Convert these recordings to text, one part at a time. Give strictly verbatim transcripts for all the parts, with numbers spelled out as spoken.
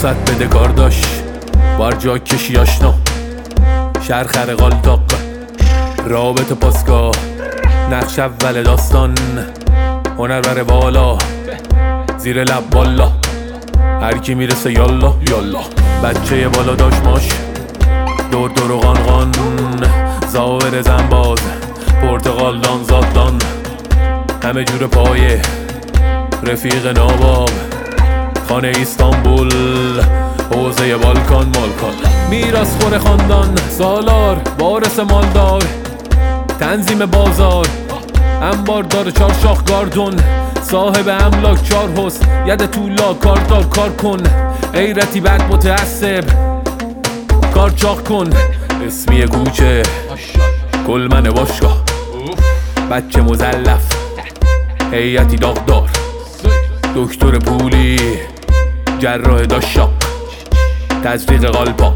فرصت بده کار داشت بار جا کشی آشنا شهر خرقال داق رابط پاسگاه نقش اول داستان هنر بره بالا زیر لب بالا هر کی میرسه یالا یالا بچه بالا داشت ماش دور دور و غانغان زاور زنباز پرتغال دان زادان همه جور پایه رفیق ناباب خانه ایستانبول حوزه بالکان مالکان میراث خور خاندان سالار وارث مالدار تنظیم بازار انبار داره چار شاخ گاردون صاحب املاک چار حسن ید طولا کارتال کار کن غیرتی بد متعصب کار چاق کن اسمی کوچه گلمن باشگاه بچه مزلف هیئتی داغدار دکتر پولی جراح داشاق تزریق قالپاق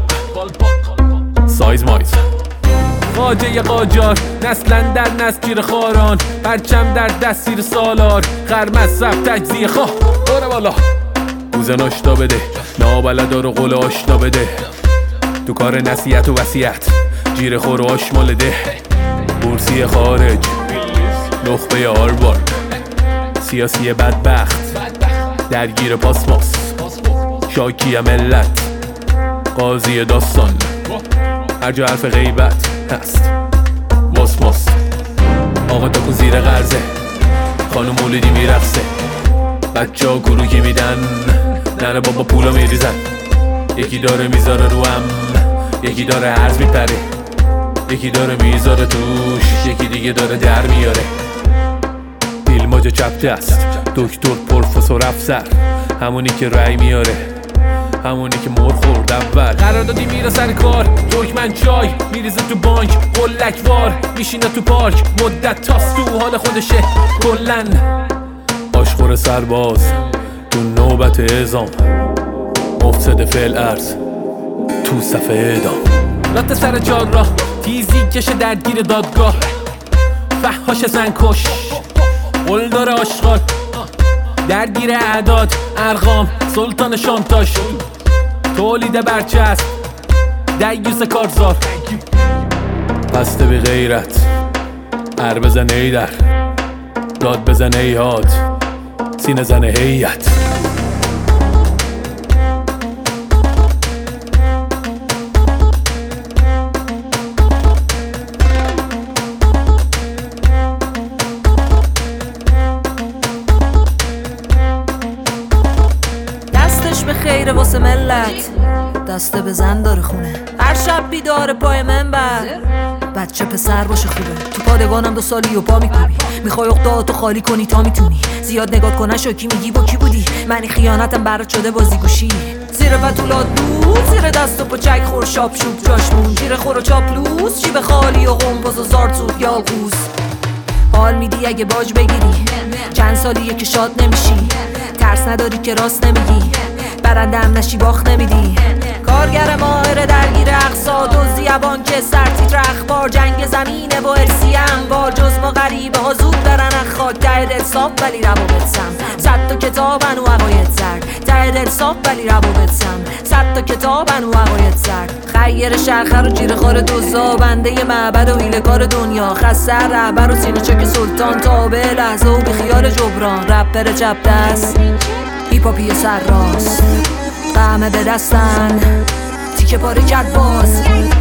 سایز مایز خواجه قاجار نسلن در نسل گیر خاران پرچم در دستیر سالار خرمز سب تجزیه خواه باره بالا بوزن آشتا بده نابلدار و قول آشتا بده تو کار نصیحت و وصیت جیر خور و آشمال ده بورسی خارج نخبه هاروارد سیاسی بدبخت درگیر پاسماس شاکی ملت قاضی داستان هر جا حرف غیبت هست ماس ماس آقا تاکو زیر غرزه خانم مولدی میرقصه بچه ها گروهی میدن ننه بابا پولا میریزن یکی داره میذاره رو هم یکی داره عرض میپره یکی داره میذاره توش یکی دیگه داره در میاره دیلماج چپته است دکتر پروفسور افسر همونی که رای میاره همونی که مر خورد اول قراردادی میره سر کار دکمن چای میریزه تو بانک قلکوار میشینه تو پارک مدت تاست تو حال خودشه کلن آشخور سرباز تو نوبت اعزام مفسد فعل ارز تو صفحه اعدام رات سر جاگ را تیزی کشه درگیر دادگاه فحاش زنکش قلدار آشغال درگیر اعداد ارقام سلطان شانتاش تولید برچسب دیوس کارزار پسته بی غیرت ار بزن ای در داد بزن ای هاد سینه زن هیئت به خیره واسه ملت دسته بزن داره خونه هر شب بیداره پای منبر بچه پسر باشه خوبه تو پادگانم دو سالی و پا میکنی میخوای اقداتو خالی کنی تا میتونی زیاد نگات کنن شاکی میگی با کی بودی منی خیانتم برات شده بازی گوشی زیر پتولات بود زیر دست و پچک خور شاپ شوب جاش مون گیره خور و چاپلوس جیب خالی و قنباز و زارتوت یا قوس حال میدی اگه باج بگیری چند سالیه که شاد نمیشی ترس نداری که راست نمیگی برنده هم نشی باخت نمیدی کارگر ماهر درگیر اقصا دزدی بانک سرتیتر اخبار جنگ زمینه و ارسی انبار جز ما غریبه ها زود دارن از خاک ته دل صاف ولی روابط سم صد تا کتابن و عقاید زرد ته دل صاف ولی روابط سم صد تا کتابن و عقاید زرد خیر شرخر و جیر خور دوزا بنده معبد و حیله کار دنیا خسر رهبر و سینه چک سلطان تابع لحظه و بی خیال جبران رپر چپ دست هیپاپی سر راست قهمه به دستن تیکه پاره کرد باز